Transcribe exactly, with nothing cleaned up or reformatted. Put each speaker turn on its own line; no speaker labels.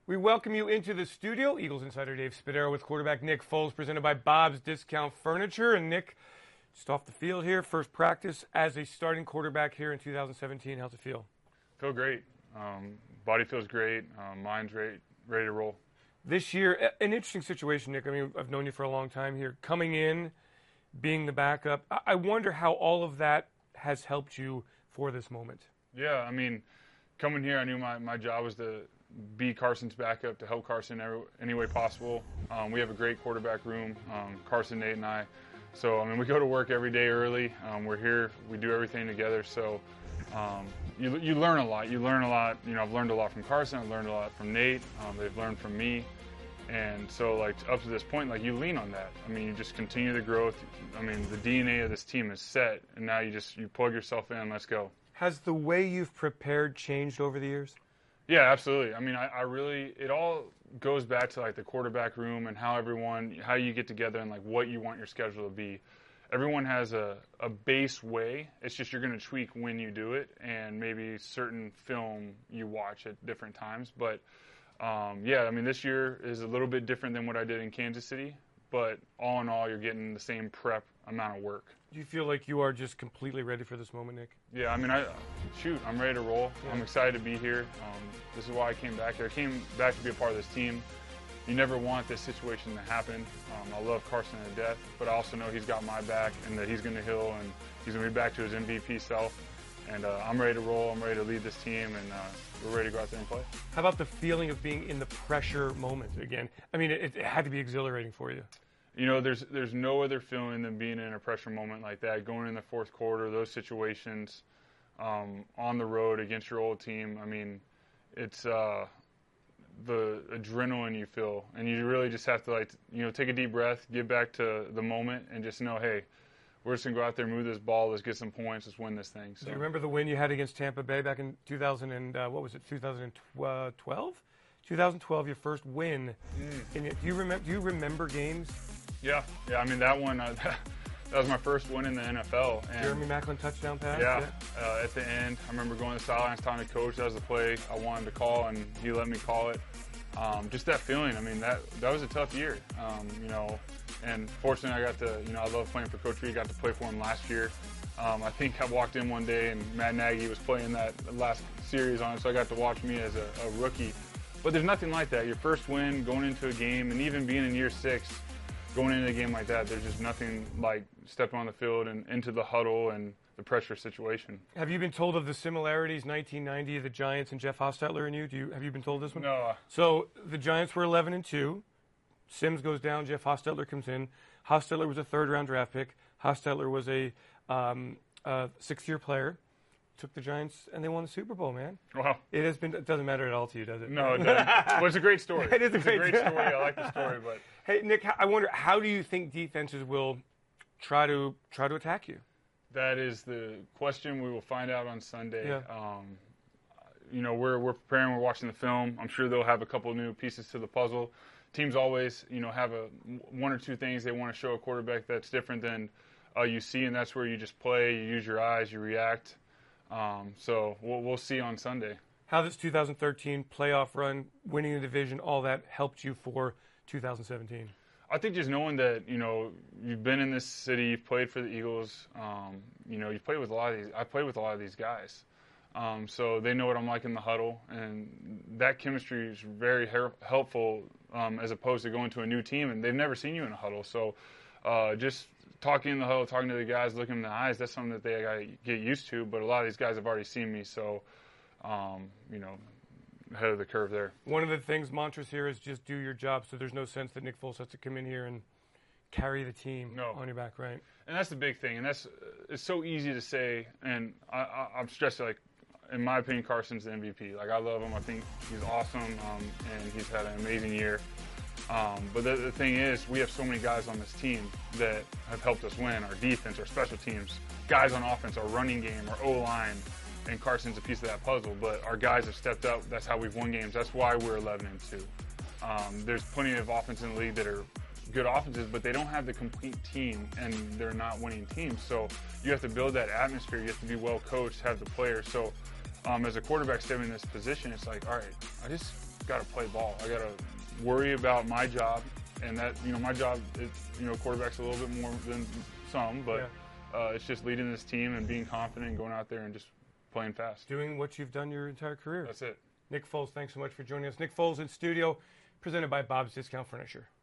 We welcome you into the studio. Eagles insider Dave Spadaro with quarterback Nick Foles, presented by Bob's Discount Furniture. And Nick, just off the field here, first practice as a starting quarterback here in two thousand seventeen. How's it feel?
Feel great. Um, body feels great. Um, mind's ready, ready to roll.
This year, an interesting situation, Nick. I mean, I've known you for a long time here. Coming in, being the backup, I wonder how all of that has helped you for this moment.
Yeah, I mean, coming here, I knew my, my job was to be Carson's backup, to help Carson every, any way possible. Um, we have a great quarterback room, um, Carson, Nate, and I. So, I mean, we go to work every day early. Um, we're here. We do everything together. So, um, you, you learn a lot. You learn a lot. You know, I've learned a lot from Carson. I've learned a lot from Nate. Um, they've learned from me. And so, like, up to this point, like, you lean on that. I mean, you just continue the growth. I mean, the D N A of this team is set, and now you just you plug yourself in. Let's go.
Has the way you've prepared changed over the years?
Yeah, absolutely. I mean, I, I really, it all goes back to like the quarterback room and how everyone, how you get together and like what you want your schedule to be. Everyone has a, a base way. It's just you're going to tweak when you do it and maybe certain film you watch at different times. But um, yeah, I mean, this year is a little bit different than what I did in Kansas City. But all in all, you're getting the same prep amount of work.
Do you feel like you are just completely ready for this moment, Nick?
Yeah, I mean, I shoot, I'm ready to roll. Yeah. I'm excited to be here. Um, this is why I came back here. I came back to be a part of this team. You never want this situation to happen. Um, I love Carson to death, but I also know he's got my back and that he's going to heal and he's going to be back to his M V P self. And uh, I'm ready to roll. I'm ready to lead this team, and uh, we're ready to go out there and play.
How about the feeling of being in the pressure moment again? I mean, it, it had to be exhilarating for you.
You know, there's there's no other feeling than being in a pressure moment like that, going in the fourth quarter, those situations, um, on the road against your old team. I mean, it's uh, the adrenaline you feel, and you really just have to, like, you know, take a deep breath, get back to the moment, and just know, hey, we're just going to go out there, move this ball, let's get some points, let's win this thing. So.
Do you remember the win you had against Tampa Bay back in two thousand and, uh, what was it, two thousand twelve? two thousand twelve, your first win. Mm. And do you remember? Do you remember games?
Yeah, yeah. I mean, that one, uh, that was my first win in the N F L. And
Jeremy Maclin touchdown pass.
Yeah. yeah. Uh, at the end, I remember going to the sidelines, talking to coach. That was the play I wanted to call, and he let me call it. Um, just that feeling. I mean, that that was a tough year. Um, you know, and fortunately, I got to. You know, I love playing for Coach Reid. Got to play for him last year. Um, I think I walked in one day and Matt Nagy was playing that last series on it, so I got to watch me as a, a rookie. But there's nothing like that. Your first win, going into a game, and even being in year six, going into a game like that, there's just nothing like stepping on the field and into the huddle and the pressure situation.
Have you been told of the similarities, nineteen ninety, the Giants and Jeff Hostetler and you? Do you have you been told this one?
No.
So the Giants were eleven and two. Sims goes down. Jeff Hostetler comes in. Hostetler was a third-round draft pick. Hostetler was a um, uh, sixth-year player. Took the Giants, and they won the Super Bowl, man.
Wow.
It has been. It doesn't matter at all to you, does it?
No, it doesn't. Well, it's a great story.
It is a
it's
great,
a great story. I like the story, but
hey, Nick, I wonder, how do you think defenses will try to try to attack you?
That is the question we will find out on Sunday.
Yeah.
Um, you know, we're we're preparing. We're watching the film. I'm sure they'll have a couple new pieces to the puzzle. Teams always, you know, have a one or two things they want to show a quarterback that's different than uh, you see, and that's where you just play. You use your eyes. You react. Um, so we'll, we'll see on Sunday.
How this two thousand thirteen playoff run, winning the division, all that helped you for two thousand seventeen?
I think just knowing that, you know, you've been in this city, you've played for the Eagles, um, you know, you've played with a lot of these. I played with a lot of these guys. Um, so they know what I'm like in the huddle, and that chemistry is very her- helpful um, as opposed to going to a new team, and they've never seen you in a huddle. So uh, just talking in the huddle, talking to the guys, looking in the eyes, that's something that they gotta get used to. But a lot of these guys have already seen me, so, um, you know, ahead of the curve there.
One of the things, mantras here is just do your job, so there's no sense that Nick Foles has to come in here and carry the team
no.
on your back, right?
And that's the big thing, and that's it's so easy to say, and I, I, I'm stressed, like, in my opinion, Carson's the M V P. Like, I love him. I think he's awesome, um, and he's had an amazing year. Um, but the, the thing is, we have so many guys on this team that have helped us win. Our defense, our special teams, guys on offense, our running game, our O-line, and Carson's a piece of that puzzle. But our guys have stepped up. That's how we've won games. That's why we're eleven and two. Um, there's plenty of offense in the league that are good offenses, but they don't have the complete team, and they're not winning teams. So you have to build that atmosphere. You have to be well coached, have the players. So um, as a quarterback stepping in this position, it's like, all right, I just got to play ball. I got to worry about my job, and that, you know, my job is, you know, quarterback's a little bit more than some, but yeah. uh, it's just leading this team and being confident and going out there and just playing fast.
Doing what you've done your entire career.
That's it.
Nick Foles, thanks so much for joining us. Nick Foles in studio, presented by Bob's Discount Furniture.